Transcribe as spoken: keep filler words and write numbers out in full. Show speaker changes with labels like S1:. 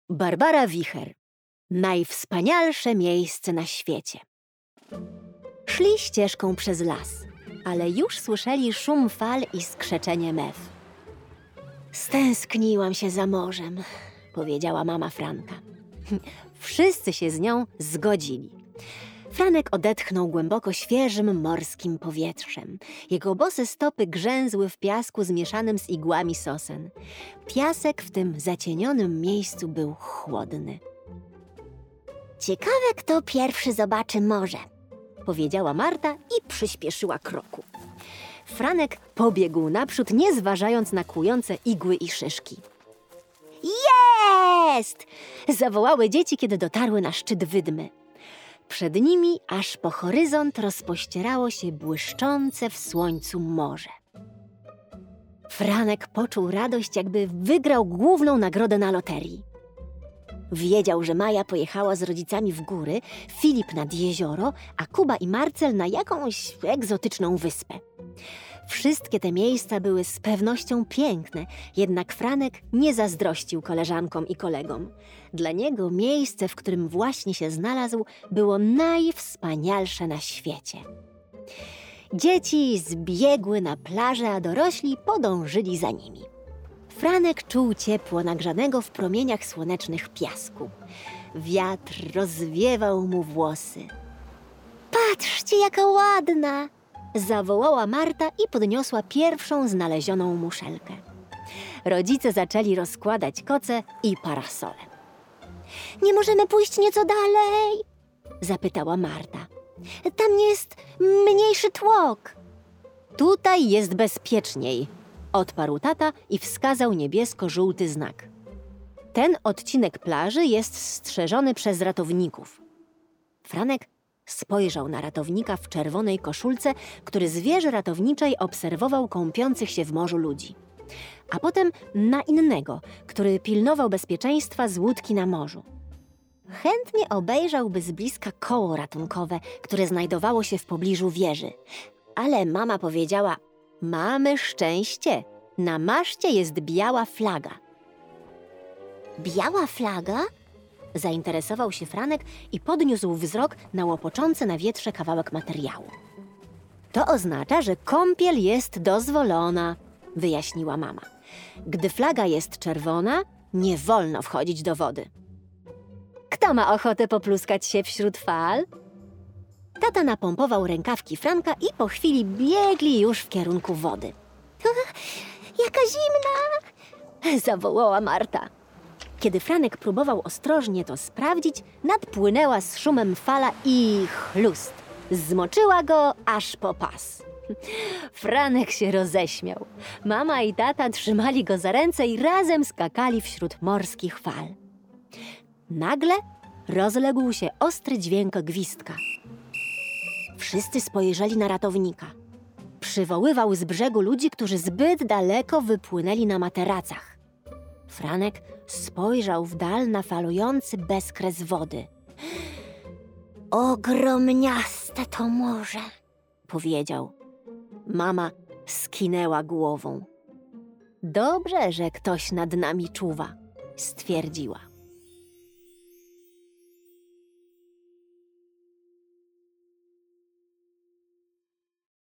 S1: Barbara Wicher. Najwspanialsze miejsce na świecie. Szli ścieżką przez las, ale już słyszeli szum fal i skrzeczenie mew. Stęskniłam się za morzem, powiedziała mama Franka. Wszyscy się z nią zgodzili. Franek odetchnął głęboko świeżym morskim powietrzem. Jego bose stopy grzęzły w piasku zmieszanym z igłami sosen. Piasek w tym zacienionym miejscu był chłodny.
S2: Ciekawe, kto pierwszy zobaczy morze,
S1: powiedziała Marta i przyspieszyła kroku. Franek pobiegł naprzód, nie zważając na kłujące igły i szyszki. Jest! Zawołały dzieci, kiedy dotarły na szczyt wydmy. Przed nimi aż po horyzont rozpościerało się błyszczące w słońcu morze. Franek poczuł radość, jakby wygrał główną nagrodę na loterii. Wiedział, że Maja pojechała z rodzicami w góry, Filip nad jezioro, a Kuba i Marcel na jakąś egzotyczną wyspę. Wszystkie te miejsca były z pewnością piękne, jednak Franek nie zazdrościł koleżankom i kolegom. Dla niego miejsce, w którym właśnie się znalazł, było najwspanialsze na świecie. Dzieci zbiegły na plażę, a dorośli podążyli za nimi. Franek czuł ciepło nagrzanego w promieniach słonecznych piasku. Wiatr rozwiewał mu włosy.
S2: Patrzcie, jaka ładna!
S1: Zawołała Marta i podniosła pierwszą znalezioną muszelkę. Rodzice zaczęli rozkładać koce i parasole.
S2: Nie możemy pójść nieco dalej?
S1: Zapytała Marta.
S2: Tam jest mniejszy tłok.
S1: Tutaj jest bezpieczniej, odparł tata i wskazał niebiesko-żółty znak. Ten odcinek plaży jest strzeżony przez ratowników. Franek spojrzał na ratownika w czerwonej koszulce, który z wieży ratowniczej obserwował kąpiących się w morzu ludzi. A potem na innego, który pilnował bezpieczeństwa z łódki na morzu. Chętnie obejrzałby z bliska koło ratunkowe, które znajdowało się w pobliżu wieży. Ale mama powiedziała: mamy szczęście, na maszcie jest biała flaga.
S2: Biała flaga?
S1: Zainteresował się Franek i podniósł wzrok na łopoczący na wietrze kawałek materiału. To oznacza, że kąpiel jest dozwolona, wyjaśniła mama. Gdy flaga jest czerwona, nie wolno wchodzić do wody. Kto ma ochotę popluskać się wśród fal? Tata napompował rękawki Franka i po chwili biegli już w kierunku wody.
S2: Jaka zimna!
S1: Zawołała Marta. Kiedy Franek próbował ostrożnie to sprawdzić, nadpłynęła z szumem fala i chlust. Zmoczyła go aż po pas. Franek się roześmiał. Mama i tata trzymali go za ręce i razem skakali wśród morskich fal. Nagle rozległ się ostry dźwięk gwizdka. Wszyscy spojrzeli na ratownika. Przywoływał z brzegu ludzi, którzy zbyt daleko wypłynęli na materacach. Franek spojrzał w dal na falujący bezkres wody.
S2: Ogromniaste to morze,
S1: powiedział. Mama skinęła głową. Dobrze, że ktoś nad nami czuwa, stwierdziła.